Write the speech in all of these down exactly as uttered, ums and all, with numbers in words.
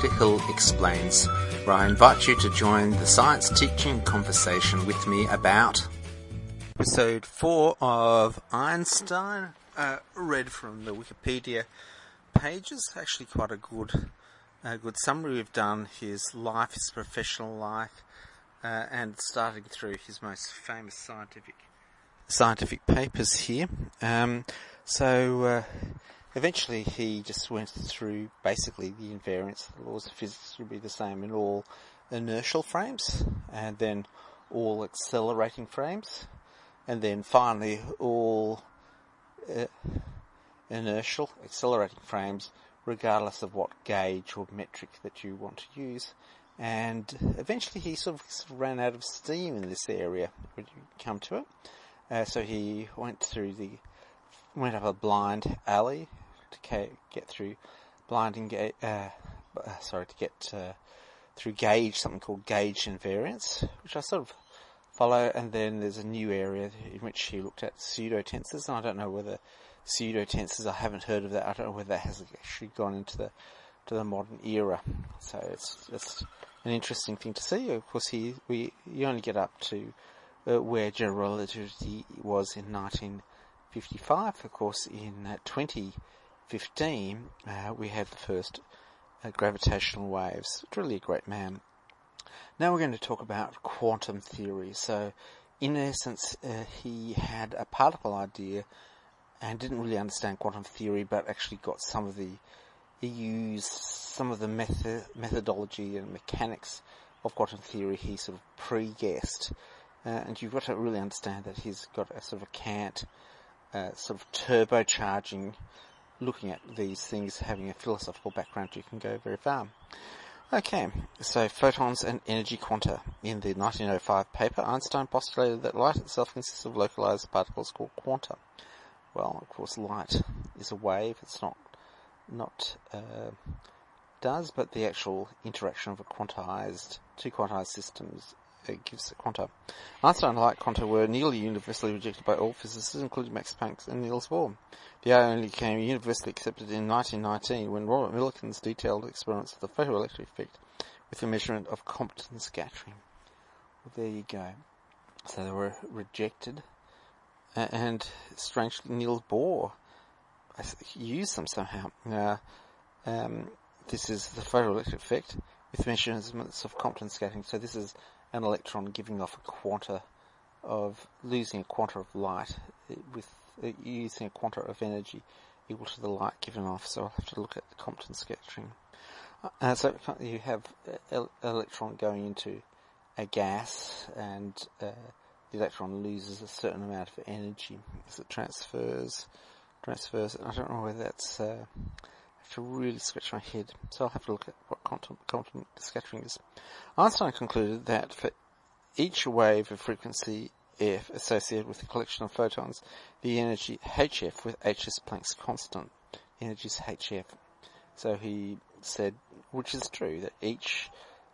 Doctor Hill Explains, where I invite you to join the science teaching conversation with me about episode four of Einstein, uh, read from the Wikipedia pages. Actually quite a good a good summary. We've done his life, his professional life, uh, and starting through his most famous scientific scientific papers here. Um, so uh, eventually he just went through basically the invariance. The laws of physics would be the same in all inertial frames, and then all accelerating frames, and then finally all uh, inertial accelerating frames, regardless of what gauge or metric that you want to use. And eventually he sort of, sort of ran out of steam in this area when you come to it. Uh, so he went through the, went up a blind alley to ca- get through blinding, ga- uh, uh, sorry, to get uh, through gauge, something called gauge invariance, which I sort of follow. And then there's a new area in which he looked at pseudo-tensors, and I don't know whether pseudo-tensors, I haven't heard of that. I don't know whether that has actually gone into the to the modern era. So it's it's an interesting thing to see. Of course, he we you only get up to uh, where general relativity was in nineteen fifty-five. Of course, in uh, twenty fifteen, uh, we had the first uh, gravitational waves. Really a great man. Now we're going to talk about quantum theory. So, in essence, uh, he had a particle idea and didn't really understand quantum theory, but actually got some of the, he used some of the method, methodology and mechanics of quantum theory he sort of pre-guessed. Uh, and you've got to really understand that he's got a sort of a cant, uh, sort of turbocharging, looking at these things, having a philosophical background, you can go very far. Okay, so photons and energy quanta. In the nineteen oh five paper, Einstein postulated that light itself consists of localized particles called quanta. Well, of course, light is a wave. It's not, not, uh, does, but the actual interaction of a quantized, two quantized systems uh, gives a quanta. Einstein and light quanta were nearly universally rejected by all physicists, including Max Planck and Niels Bohr. The idea only became universally accepted in nineteen nineteen when Robert Millikan's detailed experiments of the photoelectric effect with the measurement of Compton scattering. Well, there you go. So they were rejected. And strangely, Niels Bohr used them somehow. Uh, um, this is the photoelectric effect with measurements of Compton scattering. So this is an electron giving off a quanta of, losing a quanta of light with uh, using a quanta of energy equal to the light given off. So I'll have to look at the Compton scattering. Uh, so you have an electron going into a gas, and uh, the electron loses a certain amount of energy as it transfers, transfers. I don't know whether that's, uh, I have to really scratch my head. So I'll have to look at what quantum, quantum scattering is. Einstein concluded that for each wave of frequency F associated with a collection of photons, the energy H F with H is Planck's constant. Energy is H F. So he said, which is true, that each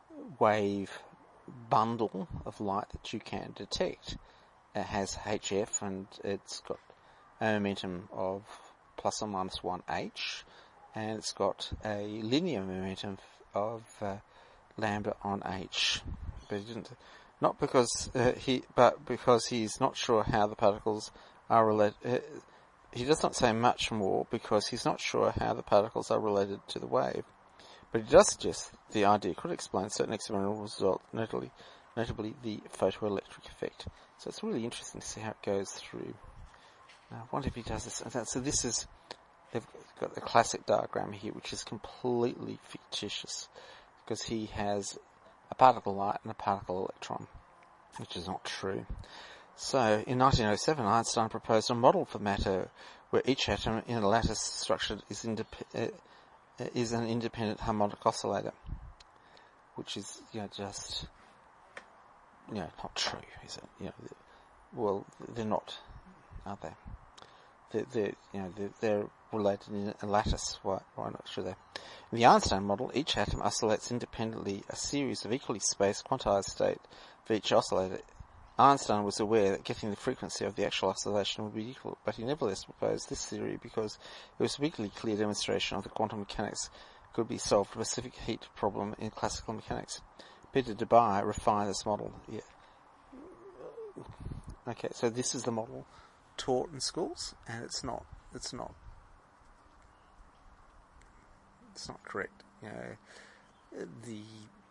wave bundle of light that you can detect uh, has H F, and it's got a momentum of plus or minus one h, and it's got a linear momentum of uh, lambda on h. But he didn't, not because uh, he, but because he's not sure how the particles are related. Uh, he does not say much more because he's not sure how the particles are related to the wave. But he does suggest the idea could explain certain experimental results, notably, notably the photoelectric effect. So it's really interesting to see how it goes through. Now, I wonder if he does this. So this is, they've got the classic diagram here, which is completely fictitious, because he has a particle light and a particle electron, which is not true. So in nineteen oh seven, Einstein proposed a model for matter where each atom in a lattice structure is independent. Uh, is an independent harmonic oscillator, which is, you know, just, you know, not true, is it? You know, well, they're not, are they? They're, they're you know, they're, they're related in a lattice. Why, why not should they? In the Einstein model, each atom oscillates independently a series of equally spaced quantized states for each oscillator. Einstein was aware that getting the frequency of the actual oscillation would be difficult, but he nevertheless proposed this theory because it was a weakly clear demonstration of the quantum mechanics could be solved a specific heat problem in classical mechanics. Peter Debye refined this model. Yeah. Okay, so this is the model taught in schools, and it's not. It's not. It's not correct. You know, the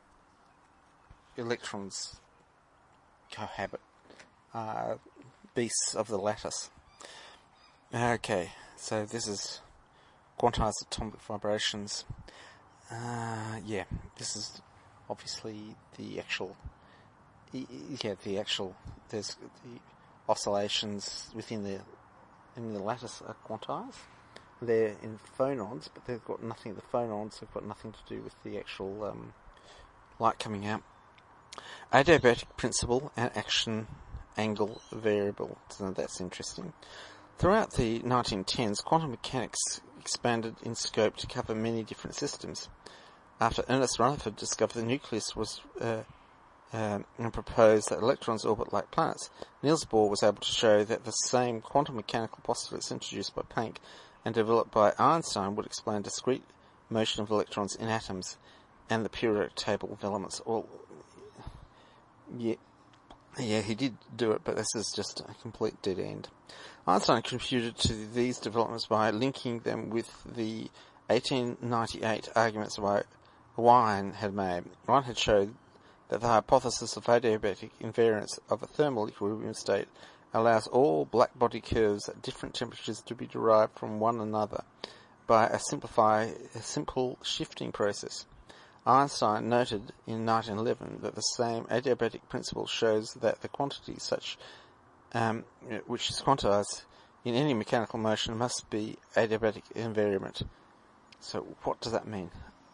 electrons cohabit, uh, beasts of the lattice. Okay, so this is quantized atomic vibrations. Uh, yeah, this is obviously the actual, yeah, the actual, there's the oscillations within the, in the lattice are quantized. They're in phonons, but they've got nothing, the phonons have got nothing to do with the actual um, light coming out. Adiabatic principle and action angle variable. So that's interesting. Throughout the nineteen tens, quantum mechanics expanded in scope to cover many different systems. After Ernest Rutherford discovered the nucleus was uh, uh, and proposed that electrons orbit like planets, Niels Bohr was able to show that the same quantum mechanical postulates introduced by Planck and developed by Einstein would explain discrete motion of electrons in atoms and the periodic table of elements. All, yeah, yeah, he did do it, but this is just a complete dead end. Einstein contributed to these developments by linking them with the eighteen ninety-eight arguments by Wien had made. Wien had showed that the hypothesis of adiabatic invariance of a thermal equilibrium state allows all black body curves at different temperatures to be derived from one another by a, simplify, a simple shifting process. Einstein noted in nineteen eleven that the same adiabatic principle shows that the quantity such um, which is quantized in any mechanical motion must be adiabatic invariant. So what does that mean?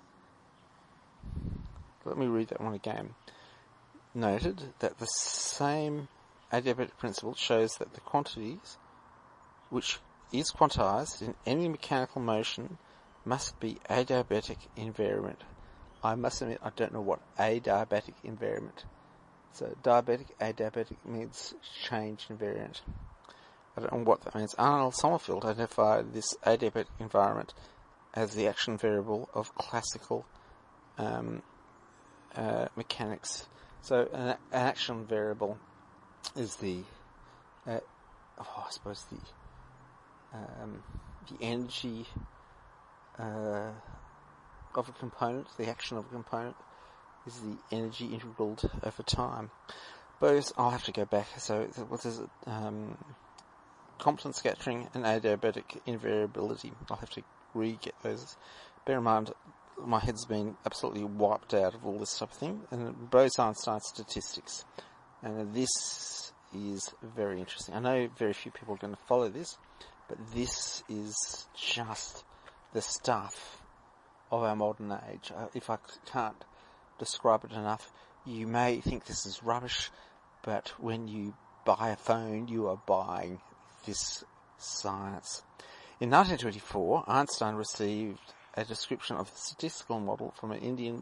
Let me read that one again. Noted that the same adiabatic principle shows that the quantities which is quantized in any mechanical motion must be adiabatic invariant. I must admit I don't know what adiabatic invariant. So diabatic, adiabatic means change invariant. I don't know what that means. Arnold Sommerfeld identified this adiabatic environment as the action variable of classical um, uh, mechanics. So an, an action variable is the, uh, oh, I suppose the um, the energy uh, of a component, the action of a component, is the energy integraled over time. Both, I'll have to go back. So what is it? Um, Compton scattering and adiabatic invariability. I'll have to re-get those. Bear in mind, my head's been absolutely wiped out of all this type of thing. And Bose-Einstein statistics. And this is very interesting. I know very few people are going to follow this, but this is just the stuff of our modern age. Uh, if I can't describe it enough, you may think this is rubbish, but when you buy a phone, you are buying this science. In nineteen twenty-four, Einstein received a description of the statistical model from an Indian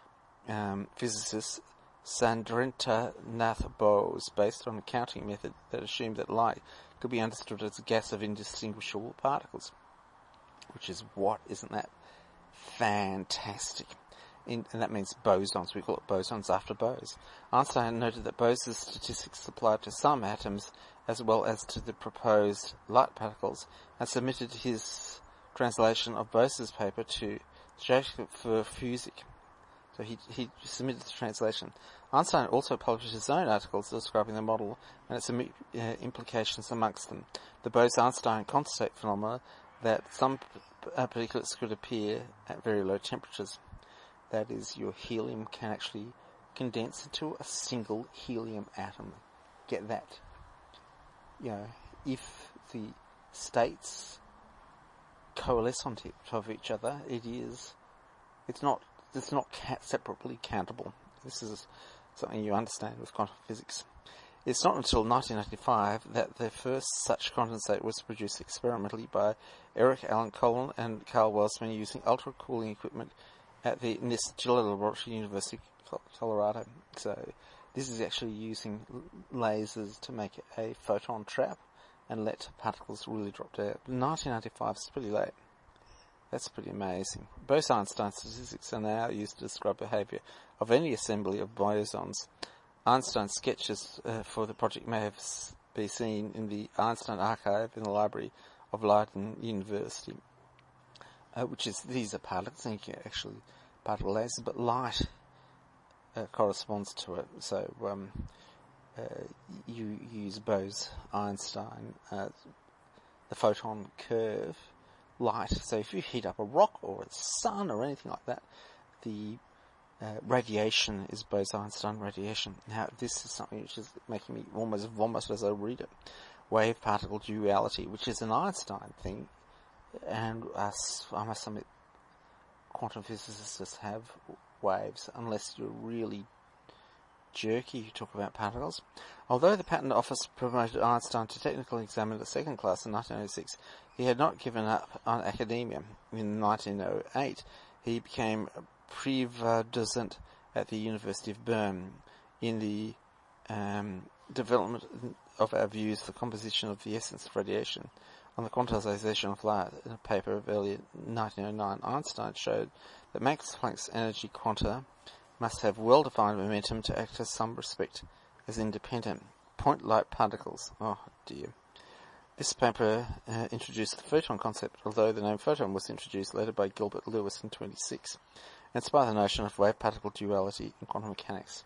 um, physicist, Sandrendra Nath Bose, based on a counting method that assumed that light could be understood as a gas of indistinguishable particles. Which is what? Isn't that fantastic? In, and that means bosons. We call it bosons after Bose. Einstein noted that Bose's statistics applied to some atoms as well as to the proposed light particles, and submitted his translation of Bose's paper to Joseph Fusik. So he, he submitted the translation. Einstein also published his own articles describing the model and its uh, implications amongst them. The Bose-Einstein condensate phenomena that some uh, particulates could appear at very low temperatures. That is, your helium can actually condense into a single helium atom. Get that? You know, if the states coalesce on top of each other, it is, it's not, it's not ca- separately countable. This is something you understand with quantum physics. It's not until nineteen ninety-five that the first such condensate was produced experimentally by Eric Alan Colin and Carl Welsman using ultra-cooling equipment at the N I S T Laboratory, University of Colorado. So this is actually using lasers to make a photon trap and let particles really drop down. nineteen ninety-five is pretty late. That's pretty amazing. Bose-Einstein statistics are now used to describe behaviour of any assembly of bosons. Einstein's sketches uh, for the project may have been seen in the Einstein Archive in the Library of Leiden University, uh, which is, these are particles, I think actually particle lasers, but light uh, corresponds to it. So um, uh, you use Bose-Einstein, uh, the photon curve, light. So if you heat up a rock or a sun or anything like that, the uh, radiation is Bose-Einstein radiation. Now, this is something which is making me almost vomit as I read it. Wave-particle duality, which is an Einstein thing, and us, I must admit, quantum physicists have waves, unless you're really jerky, you talk about particles. Although the Patent Office promoted Einstein to technical examiner second class in nineteen oh six, he had not given up on academia. In nineteen oh eight, he became privatdozent at the University of Bern in the um, development of our views, the composition of the essence of radiation, on the quantization of light. In a paper of early nineteen oh nine, Einstein showed that Max Planck's energy quanta must have well-defined momentum to act in some respect as independent point-light particles. Oh dear. This paper uh, introduced the photon concept, although the name photon was introduced later by Gilbert Lewis in twenty-six, and inspired the notion of wave-particle duality in quantum mechanics.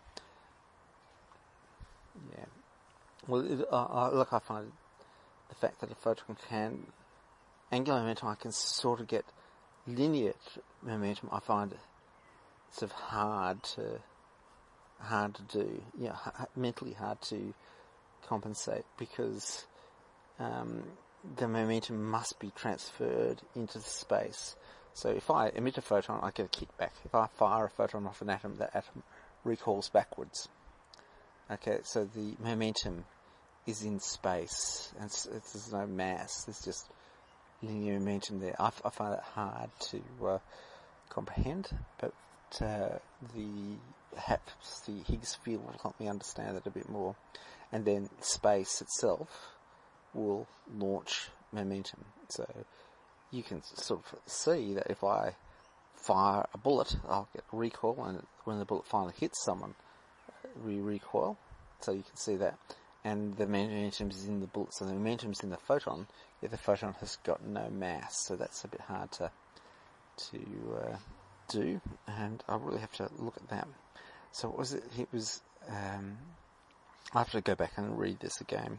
Yeah. Well, it, uh, uh, look, I find the fact that a photon can, angular momentum, I can sort of get linear momentum, I find sort of hard to, hard to do, yeah, you know, h- mentally hard to compensate, because um, the momentum must be transferred into the space. So if I emit a photon, I get a kickback. If I fire a photon off an atom, that atom recoils backwards. Okay, so the momentum is in space, and it's, it's, there's no mass, there's just linear momentum there. I, f- I find it hard to uh, comprehend, but uh, the perhaps the Higgs field will help me understand it a bit more, and then space itself will launch momentum. So you can sort of see that if I fire a bullet, I'll get recoil, and when the bullet finally hits someone, we recoil. So you can see that. And the momentum is in the bullet, so the momentum is in the photon, yet the photon has got no mass, so that's a bit hard to to uh, do, and I'll really have to look at that. So what was it? It was, um, I have to go back and read this again.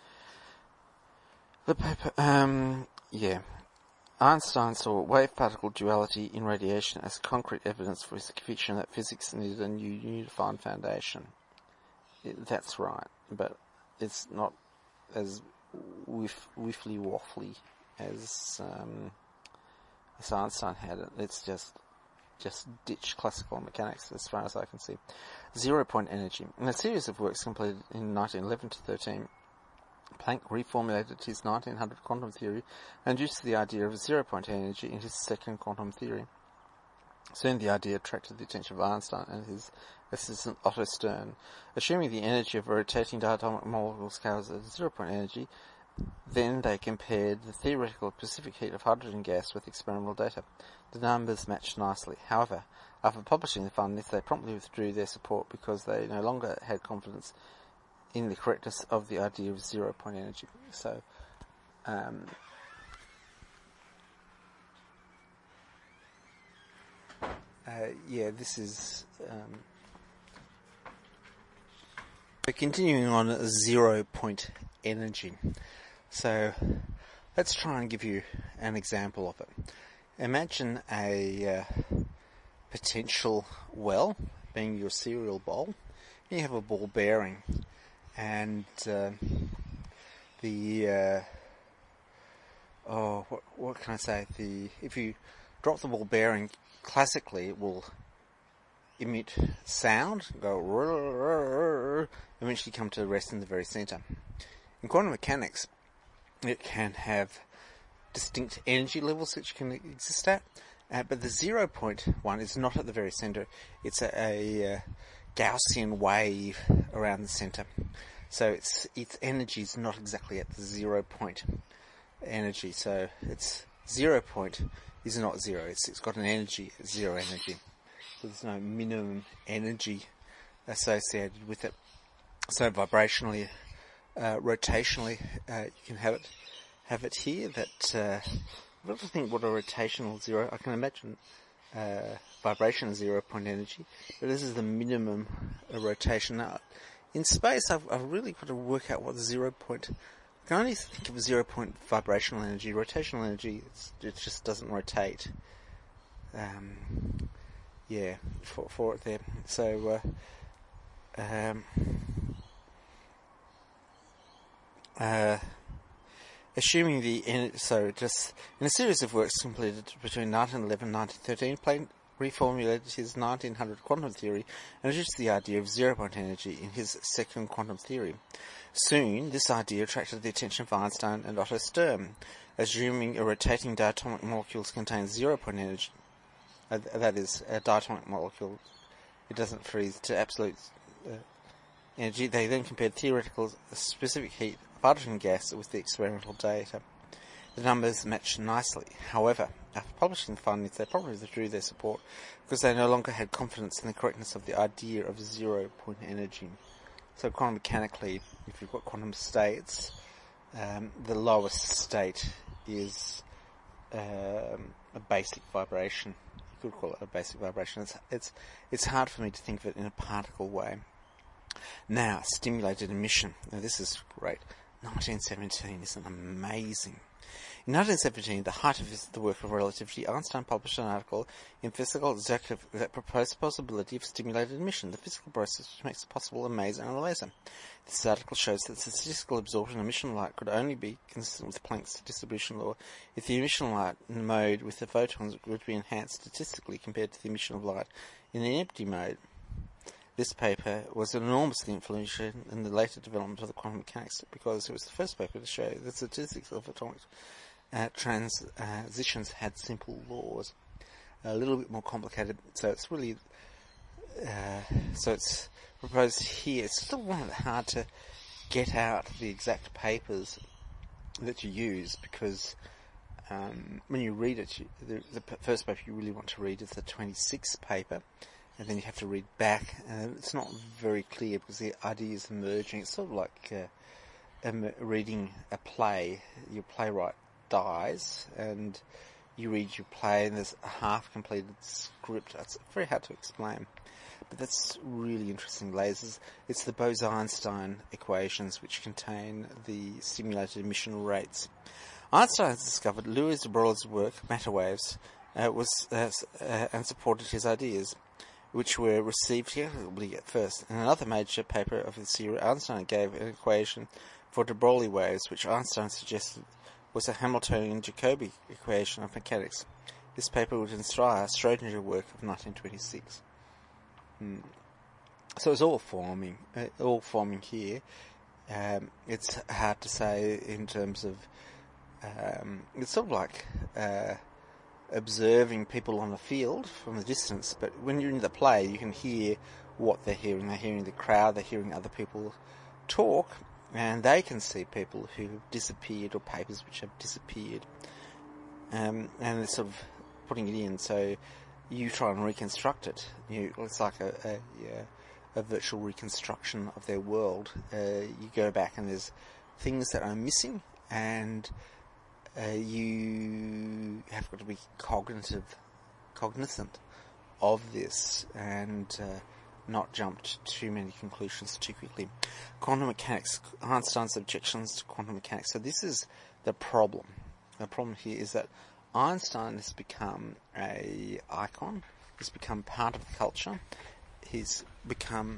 The paper, um, yeah. Einstein saw wave-particle duality in radiation as concrete evidence for his conviction that physics needed a new unified foundation. It, that's right, but it's not as whiff, whiffly-waffly as, um, as Einstein had it. It's just just ditch classical mechanics as far as I can see. Zero-point energy. In a series of works completed in nineteen eleven to thirteen, Planck reformulated his nineteen hundred quantum theory and used the idea of zero-point energy in his second quantum theory. Soon the idea attracted the attention of Einstein and his assistant Otto Stern. Assuming the energy of a rotating diatomic molecule scales at zero-point energy, then they compared the theoretical specific heat of hydrogen gas with experimental data. The numbers matched nicely. However, after publishing the findings, they promptly withdrew their support because they no longer had confidence in the correctness of the idea of zero-point energy. So, um, uh, yeah, this is um, we're continuing on zero-point energy. So, let's try and give you an example of it. Imagine a uh, potential well being your cereal bowl. You have a ball bearing, and uh, the uh, oh, what, what can I say? The if you drop the ball bearing, classically it will emit sound, go eventually come to rest in the very centre. In quantum mechanics, it can have distinct energy levels which can exist at, uh, but the zero point one is not at the very centre. It's a, a uh, Gaussian wave around the centre. So its its energy is not exactly at the zero point energy. So it's zero point is not zero. It's, it's got an energy, zero energy. So there's no minimum energy associated with it. So vibrationally, uh, rotationally, uh, you can have it, have it here that, uh, I'm not to think what a rotational zero, I can imagine, uh, vibration zero point energy, but this is the minimum uh, rotation. Now, in space, I've, I've really got to work out what the zero point, I can only think of zero point vibrational energy. Rotational energy, it's, it just doesn't rotate. Um, yeah, for, for it there. So, uh, um, uh, assuming the, so just, in a series of works completed between nineteen eleven and nineteen thirteen, Planck reformulated his nineteen hundred quantum theory and introduced the idea of zero-point energy in his second quantum theory. Soon, this idea attracted the attention of Einstein and Otto Stern, assuming a rotating diatomic molecules contains zero-point energy. Uh, that is, a diatomic molecule, it doesn't freeze to absolute uh, energy. They then compared theoretical specific heat of hydrogen gas with the experimental data. The numbers matched nicely. However, after publishing the findings, they probably withdrew their support because they no longer had confidence in the correctness of the idea of zero-point energy. So quantum mechanically, if you've got quantum states, um, the lowest state is um, a basic vibration. You could call it a basic vibration. It's, it's, it's hard for me to think of it in a particle way. Now, stimulated emission. Now this is great. nineteen seventeen is an amazing. In nineteen seventeen, the height of his, the work of relativity, Einstein published an article in Physical Executive that proposed the possibility of stimulated emission, the physical process which makes it possible to maze and a laser. This article shows that statistical absorption of emission light could only be consistent with Planck's distribution law if the emission light mode with the photons would be enhanced statistically compared to the emission of light in the empty mode. This paper was enormously influential in the later development of the quantum mechanics because it was the first paper to show that statistics of atomic uh, transitions had simple laws. A little bit more complicated, so it's really, uh, so it's proposed here. It's still rather hard to get out the exact papers that you use because um, when you read it, you, the, the first paper you really want to read is the twenty-sixth paper. And then you have to read back, and it's not very clear because the idea is emerging. It's sort of like uh, um, reading a play. Your playwright dies, and you read your play, and there's a half-completed script. It's very hard to explain, but that's really interesting. Lasers. It's the Bose-Einstein equations which contain the stimulated emission rates. Einstein has discovered Louis de Broglie's work, matter waves, uh, was uh, uh, and supported his ideas, which were received favorably at first. In another major paper of this year, Einstein gave an equation for de Broglie waves, which Einstein suggested was a Hamiltonian-Jacobi equation of mechanics. This paper would inspire Schrödinger work of nineteen twenty-six. Hmm. So it's all forming, uh, all forming here. Um, it's hard to say in terms of, um, it's sort of like, uh, observing people on the field from the distance, but when you're in the play you can hear what they're hearing. They're hearing the crowd, they're hearing other people talk, and they can see people who have disappeared or papers which have disappeared, um, and they're sort of putting it in, so you try and reconstruct it. You, it's like a, a, yeah, a virtual reconstruction of their world. Uh, you go back and there's things that are missing, and Uh, you have got to be cognitive, cognizant of this and uh, not jump to too many conclusions too quickly. Quantum mechanics, Einstein's objections to quantum mechanics. So this is the problem. The problem here is that Einstein has become a icon. He's become part of the culture. He's become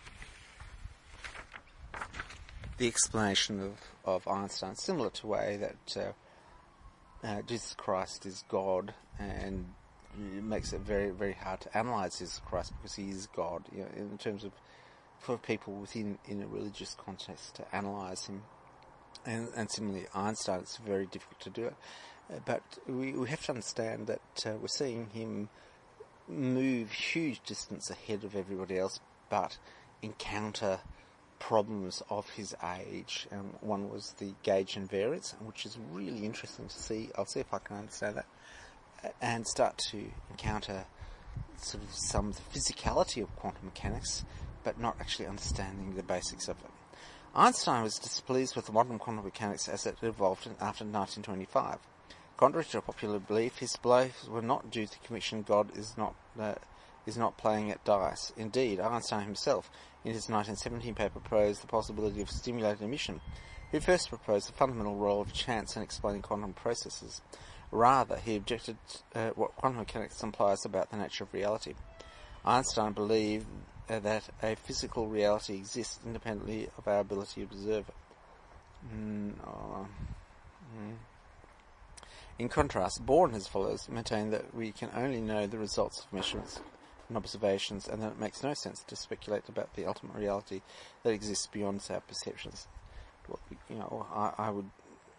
the explanation of, of Einstein, similar to the way that uh, Uh, Jesus Christ is God, and it makes it very, very hard to analyse Jesus Christ because he is God. You know, in terms of for people within in a religious context to analyse him, and, and similarly Einstein, it's very difficult to do it. Uh, but we we have to understand that uh, we're seeing him move huge distance ahead of everybody else, but encounter problems of his age, and one was the gauge invariance, which is really interesting to see. I'll see if I can understand that. and start to encounter sort of some physicality of quantum mechanics, but not actually understanding the basics of it. Einstein was displeased with modern quantum mechanics as it evolved after nineteen twenty-five. Contrary to popular belief, his beliefs were not due to the conviction God is not uh, is not playing at dice. Indeed, Einstein himself, in his nineteen seventeen paper, proposed the possibility of stimulated emission. He first proposed the fundamental role of chance in explaining quantum processes. Rather, he objected uh, what quantum mechanics implies about the nature of reality. Einstein believed uh, that a physical reality exists independently of our ability to observe it. Mm, oh, mm. In contrast, Bohr and his followers maintain that we can only know the results of measurements and observations, and that it makes no sense to speculate about the ultimate reality that exists beyond our perceptions. Well, you know, I, I would...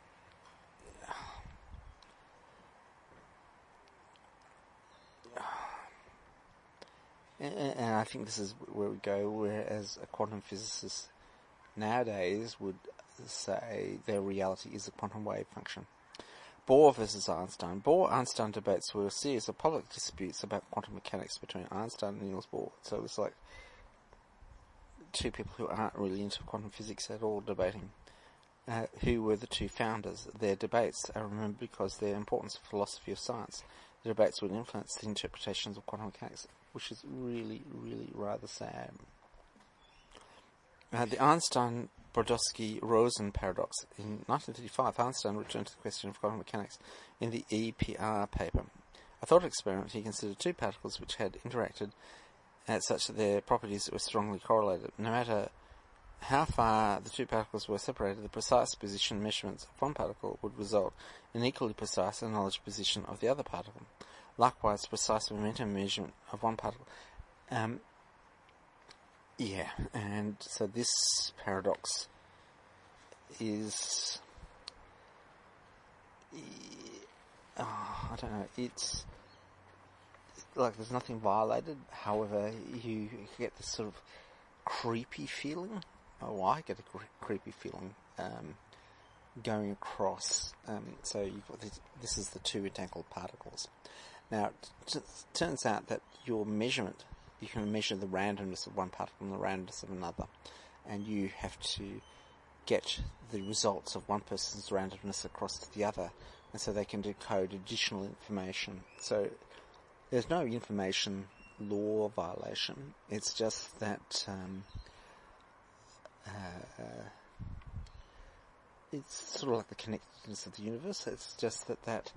And, and I think this is where we go, whereas a quantum physicist nowadays would say their reality is a quantum wave function. Bohr versus Einstein. Bohr-Einstein debates were a series of public disputes about quantum mechanics between Einstein and Niels Bohr. So it's like two people who aren't really into quantum physics at all debating. Uh, who were the two founders? Their debates are remembered because their importance to philosophy of science. The debates would influence the interpretations of quantum mechanics, which is really, really rather sad. Uh, the Einstein-Brodowski-Rosen paradox. In nineteen thirty-five, Einstein returned to the question of quantum mechanics in the E P R paper. A thought experiment, he considered two particles which had interacted uh, such that their properties were strongly correlated. No matter how far the two particles were separated, the precise position measurements of one particle would result in equally precise and knowledge position of the other particle. Likewise, precise momentum measurement of one particle. Um, yeah, and so this paradox is... Oh, I don't know, it's like there's nothing violated, however, you get this sort of creepy feeling. Oh, I get a cre- creepy feeling um, going across. Um, so you've got this, this is the two entangled particles. Now, it t- turns out that your measurement, you can measure the randomness of one particle and the randomness of another, and you have to get the results of one person's randomness across to the other, and so they can decode additional information. So there's no information law violation. It's just that um, uh, it's sort of like the connectedness of the universe. It's just that that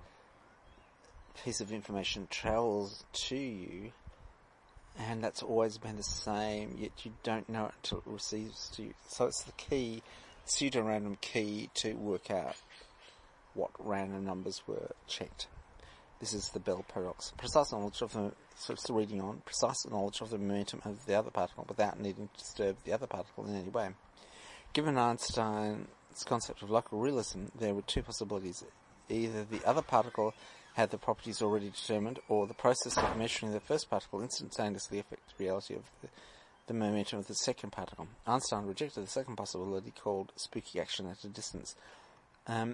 piece of information travels to you, and that's always been the same, yet you don't know it until it receives to you. So it's the key, pseudo-random key to work out what random numbers were checked. This is the Bell paradox. Precise knowledge of the, so it's reading on, precise knowledge of the momentum of the other particle without needing to disturb the other particle in any way. Given Einstein's concept of local realism, there were two possibilities. Either the other particle had the properties already determined, or the process of measuring the first particle instantaneously affected the reality of the, the momentum of the second particle. Einstein rejected the second possibility, called spooky action at a distance. Um,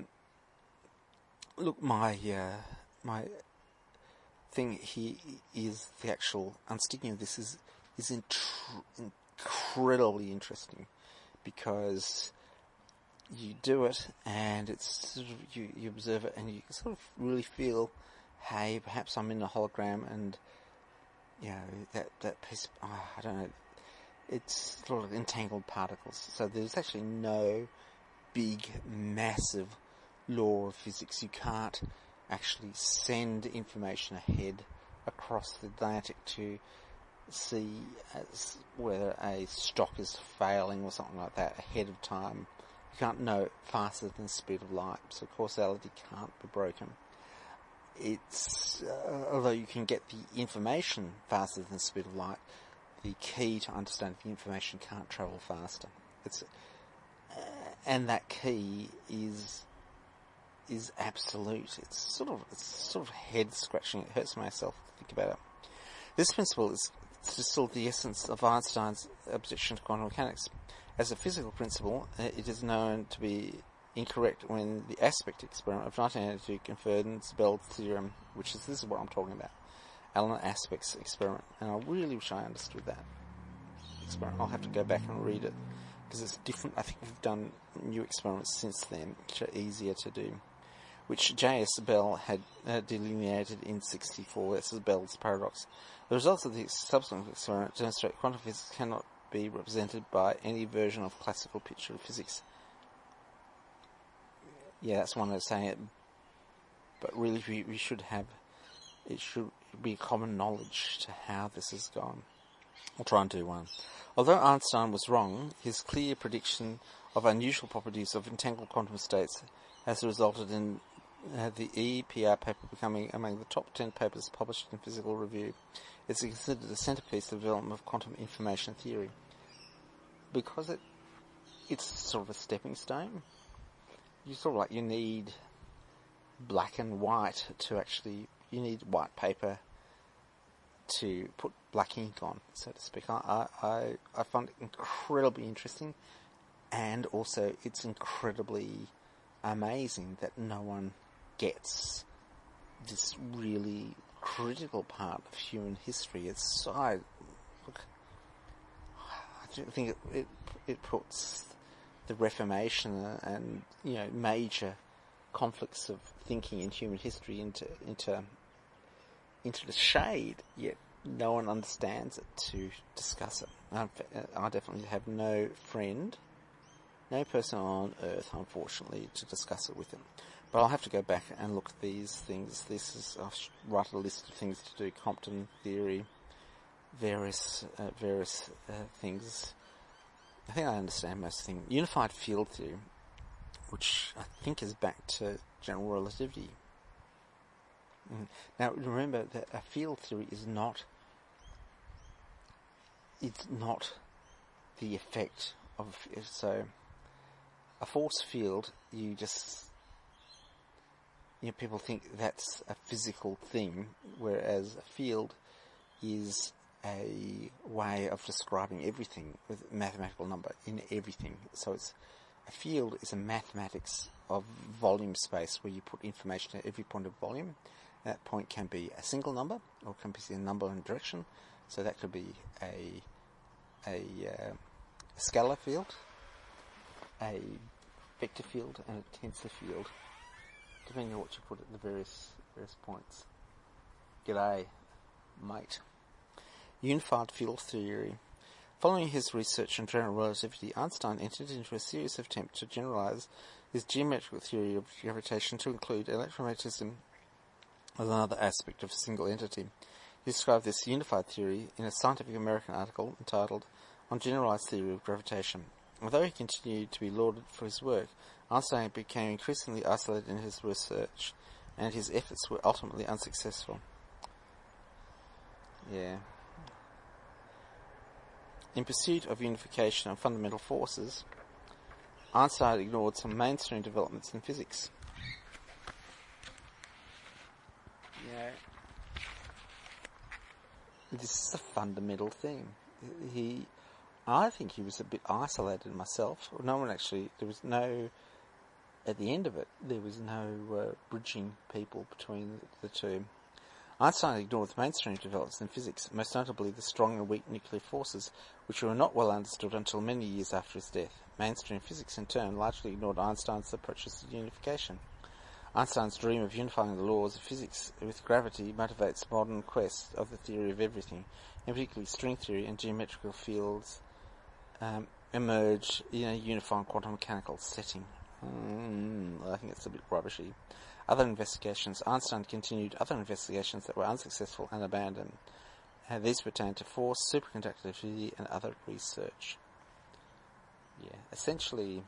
look, my... Uh, My thing here is the actual unsticking of this is is intr- incredibly interesting, because you do it and it's sort of, you, you observe it and you sort of really feel, hey, perhaps I'm in a hologram, and you know that that piece. Oh, I don't know. It's sort of entangled particles. So there's actually no big, massive law of physics. You can't actually send information ahead across the Atlantic to see as whether a stock is failing or something like that ahead of time. You can't know it faster than the speed of light, so causality can't be broken. It's uh, although you can get the information faster than the speed of light, the key to understanding the information can't travel faster. It's uh, and that key is is absolute. It's sort of it's sort of head scratching. It hurts myself to think about it. This principle is still the essence of Einstein's objection to quantum mechanics. As a physical principle, it is known to be incorrect when the aspect experiment of nineteen eighty-two confirmed Bell's theorem which is this is what I'm talking about. Alan Aspect's experiment, and I really wish I understood that experiment. I'll have to go back and read it, because it's different. I think we've done new experiments since then, which are easier to do, which J S Bell had uh, delineated in sixty-four. This is Bell's paradox. The results of the subsequent experiment demonstrate quantum physics cannot be represented by any version of classical picture of physics. Yeah, that's one way of saying it, but really we, we should have, it should be common knowledge to how this has gone. I'll try and do one. Although Einstein was wrong, his clear prediction of unusual properties of entangled quantum states has resulted in uh, the E P R paper becoming among the top ten papers published in Physical Review. It's considered a centerpiece of the development of quantum information theory, because it it's sort of a stepping stone. You sort of like, you need black and white to actually, you need white paper to put black ink on, so to speak. I, I, I find it incredibly interesting, and also it's incredibly amazing that no one gets this really critical part of human history. It's so, I, look, I think it, it, it puts the Reformation and, you know, major conflicts of thinking in human history into into into the shade, yet no one understands it to discuss it. I, I definitely have no friend, no person on earth, unfortunately, to discuss it with him. But I'll have to go back and look at these things. This is, I'll write a list of things to do, Compton theory, various uh, various uh, things. I think I understand most things. Unified field theory, which I think is back to general relativity. Mm. Now remember that a field theory is not, it's not the effect of, so a force field, you just, you know, people think that's a physical thing, whereas a field is a way of describing everything with a mathematical number in everything. So it's, a field is a mathematics of volume space where you put information at every point of volume. That point can be a single number, or can be a number and direction. So that could be a a, uh, a scalar field, a vector field, and a tensor field, depending on what you put at the various various points. G'day, mate. Unified field theory. Following his research on general relativity, Einstein entered into a serious attempt to generalize his geometrical theory of gravitation to include electromagnetism as another aspect of a single entity. He described this unified theory in a Scientific American article entitled On Generalized Theory of Gravitation. Although he continued to be lauded for his work, Einstein became increasingly isolated in his research, and his efforts were ultimately unsuccessful. Yeah. In pursuit of unification of fundamental forces, Einstein ignored some mainstream developments in physics. Yeah. This is a fundamental thing. He, I think he was a bit isolated myself. No one actually, there was no, at the end of it, there was no uh, bridging people between the, the two. Einstein ignored the mainstream developments in physics, most notably the strong and weak nuclear forces, which were not well understood until many years after his death. Mainstream physics, in turn, largely ignored Einstein's approaches to unification. Einstein's dream of unifying the laws of physics with gravity motivates modern quest of the theory of everything, and particularly string theory and geometrical fields um, emerge in a uniform quantum mechanical setting. Mm, I think it's a bit rubbishy. Other investigations, Einstein continued other investigations that were unsuccessful and abandoned. Uh, these pertain to force, superconductivity, and other research. Yeah, essentially,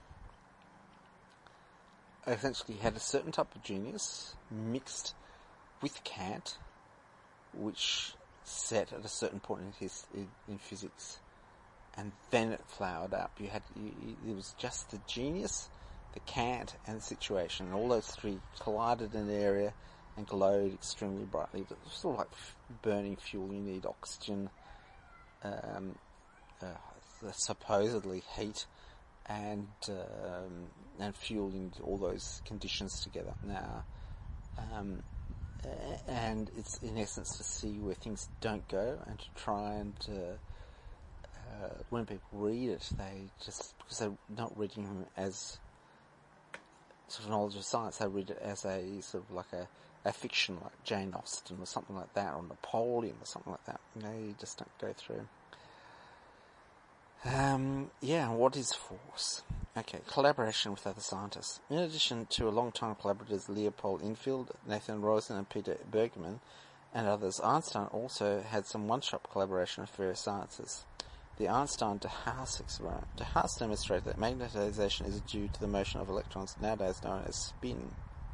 essentially he had a certain type of genius mixed with Kant, which set at a certain point in his in, in physics, and then it flowered up. You had you, you, it was just the genius, the Kant, and the situation, and all those three collided in an area and glowed extremely brightly. It was sort of like burning fuel. You need oxygen, um, uh, supposedly heat, and um, and fuel, and all those conditions together. Now, um, and it's in essence to see where things don't go and to try and uh, uh, when people read it, they just, because they're not reading them as sort of knowledge of science, they read it as a sort of like a, a fiction like Jane Austen or something like that, or Napoleon or something like that. You know, you just don't go through. Um, yeah, what is force? Okay, collaboration with other scientists. In addition to a long-time collaborators Leopold Infield, Nathan Rosen and Peter Bergman, and others, Einstein also had some one-shot collaboration with various sciences. The Einstein-de Haas experiment. De Haas demonstrated that magnetization is due to the motion of electrons, nowadays known as spin.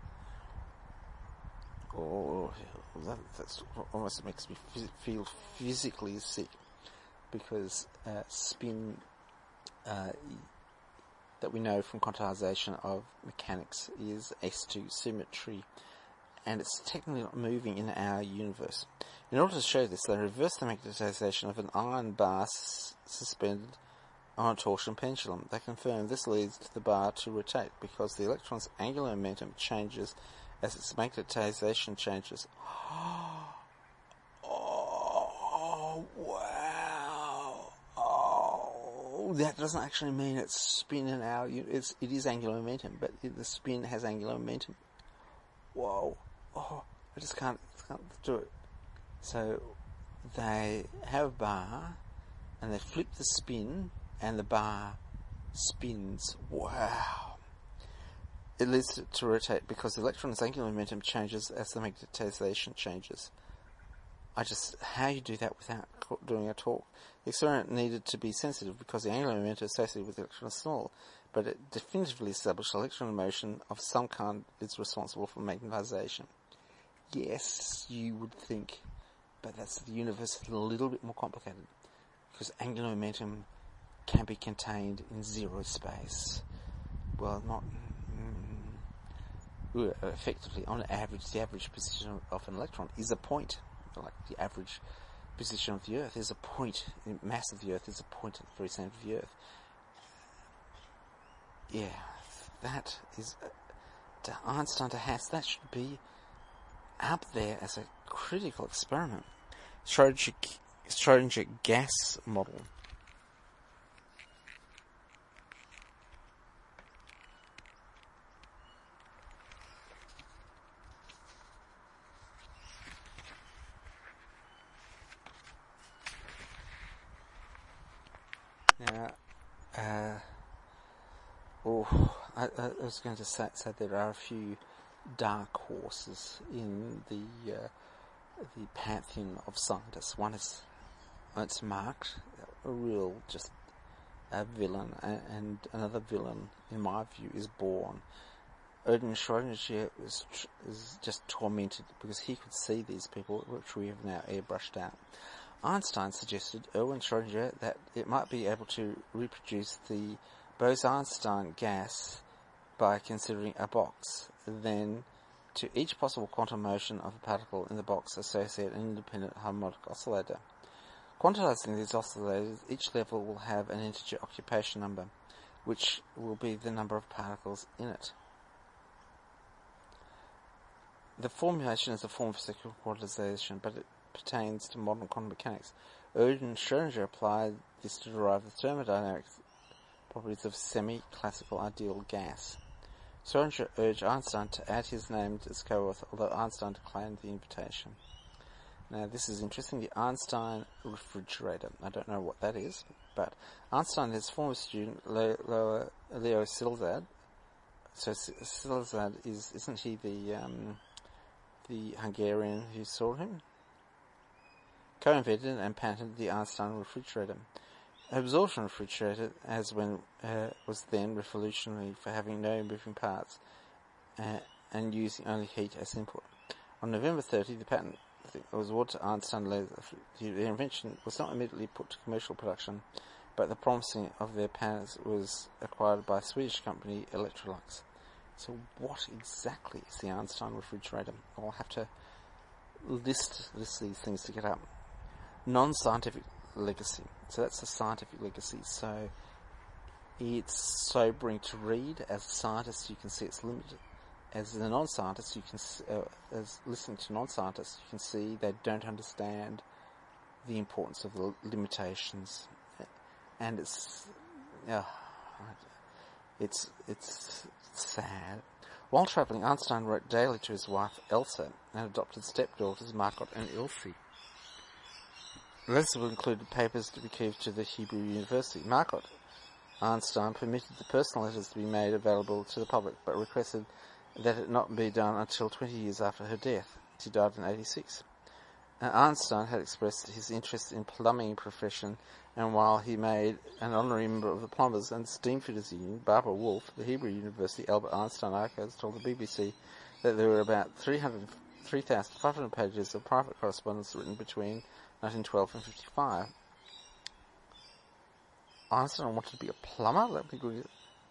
Oh, that that's almost makes me feel physically sick, because uh, spin uh, that we know from quantization of mechanics is S two symmetry, and it's technically not moving in our universe. In order to show this, they reverse the magnetization of an iron bar s- suspended on a torsion pendulum. They confirm this leads to the bar to rotate because the electron's angular momentum changes as its magnetization changes. Oh, wow. Oh, that doesn't actually mean it's spin in our... It's, it is angular momentum, but the spin has angular momentum. Whoa. Oh, I just can't, can't do it. So they have a bar, and they flip the spin, and the bar spins. Wow. It leads it to rotate because the electron's angular momentum changes as the magnetization changes. I just, how you do that without doing a talk? The experiment needed to be sensitive because the angular momentum associated with the electron is small, but it definitively established electron motion of some kind is responsible for magnetization. Yes, you would think, but that's the universe is a little bit more complicated, because angular momentum can be contained in zero space. Well, not mm, effectively, on average, the average position of an electron is a point. Like the average position of the Earth is a point, the mass of the Earth is a point at the very centre of the Earth. Yeah, that is, uh, to Einstein to Haas, that should be up there as a critical experiment. Schrodinger, Schrodinger gas model. Now, uh, oh, I, I was going to say, say there are a few dark horses in the uh, the pantheon of scientists. One is, it's marked, a real just a villain, and, and another villain, in my view, is Born. Erwin Schrödinger is, is just tormented because he could see these people, which we have now airbrushed out. Einstein suggested, Erwin Schrödinger, that it might be able to reproduce the Bose-Einstein gas by considering a box. Then, to each possible quantum motion of a particle in the box, associate an independent harmonic oscillator. Quantizing these oscillators, each level will have an integer occupation number, which will be the number of particles in it. The formulation is a form of second quantization, but it pertains to modern quantum mechanics. Erwin Schrödinger applied this to derive the thermodynamic properties of semi-classical ideal gas. Schrödinger urged Einstein to add his name to his co-author, although Einstein declined the invitation. Now, this is interesting, the Einstein refrigerator. I don't know what that is, but Einstein and his former student, Leo, Leo Szilard, so Szilard is, isn't he the, um, the Hungarian who saw him? Co-invented and patented the Einstein refrigerator. Absorption refrigerator, as when uh, was then revolutionary for having no moving parts uh, and using only heat as input. On November thirtieth, the patent was awarded to Einstein. The invention was not immediately put to commercial production, but the promising of their patents was acquired by a Swedish company, Electrolux. So what exactly is the Einstein refrigerator? I'll have to list, list these things to get up. Non-scientific legacy. So that's a scientific legacy. So it's sobering to read. As a scientist, you can see it's limited. as a non-scientist, you can uh, as listening to non-scientists, you can see they don't understand the importance of the limitations, and it's uh, it's it's sad. While travelling, Einstein wrote daily to his wife Elsa and adopted stepdaughters Margot and Ilse. Letters included papers to be given to the Hebrew University. Margot Einstein permitted the personal letters to be made available to the public, but requested that it not be done until twenty years after her death. She died in eighty-six. And Einstein had expressed his interest in plumbing profession, and while he made an honorary member of the Plumbers and Steamfitters Union, Barbara Wolf, the Hebrew University Albert Einstein Archives, told the B B C that there were about three thousand five hundred pages of private correspondence written between nineteen twelve and fifty-five. Einstein wanted to be a plumber? That would be good.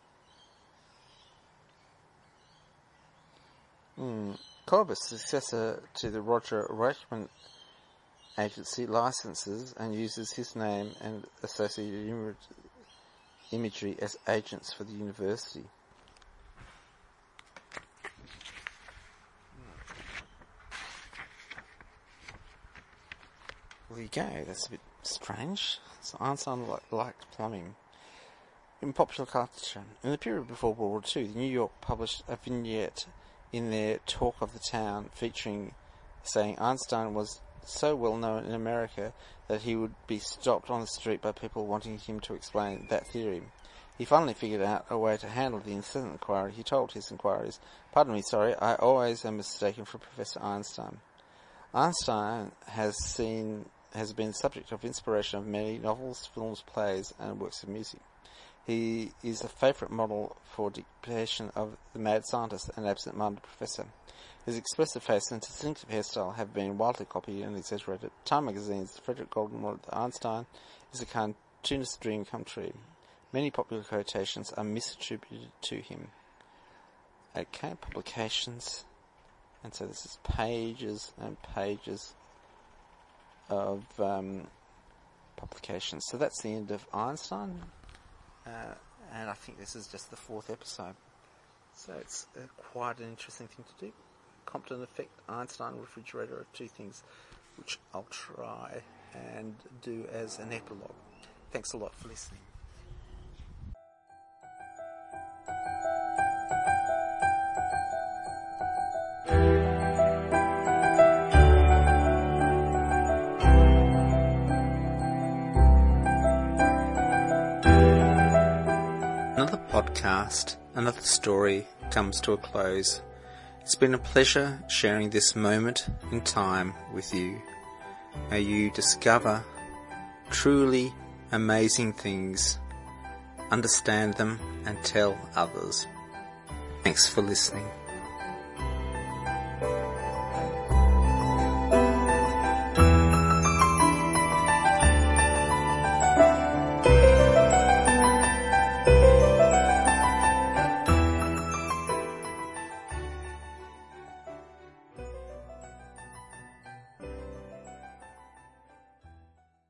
Hmm. Corbis, successor to the Roger Reichman Agency, licenses and uses his name and associated im- imagery as agents for the university. Well, there you go. That's a bit strange. So Einstein li- liked plumbing. In popular culture, in the period before World War Two, the New York published a vignette in their Talk of the Town featuring saying Einstein was so well known in America that he would be stopped on the street by people wanting him to explain that theory. He finally figured out a way to handle the incessant inquiry. He told his inquiries, "Pardon me, sorry, I always am mistaken for Professor Einstein." Einstein has seen has been the subject of inspiration of many novels, films, plays, and works of music. He is a favourite model for depiction of the mad scientist and absent-minded professor. His expressive face and distinctive hairstyle have been widely copied and exaggerated. Time magazine's Frederick Golden wrote that Einstein is a cartoonist's dream come true. Many popular quotations are misattributed to him. Okay, publications. And so this is pages and pages of um, publications. So that's the end of Einstein. Uh, and I think this is just the fourth episode. So it's uh, quite an interesting thing to do. Compton effect, Einstein, refrigerator are two things which I'll try and do as an epilogue. Thanks a lot for listening. Another podcast, another story comes to a close. It's been a pleasure sharing this moment in time with you. May you discover truly amazing things, understand them, and tell others. Thanks for listening.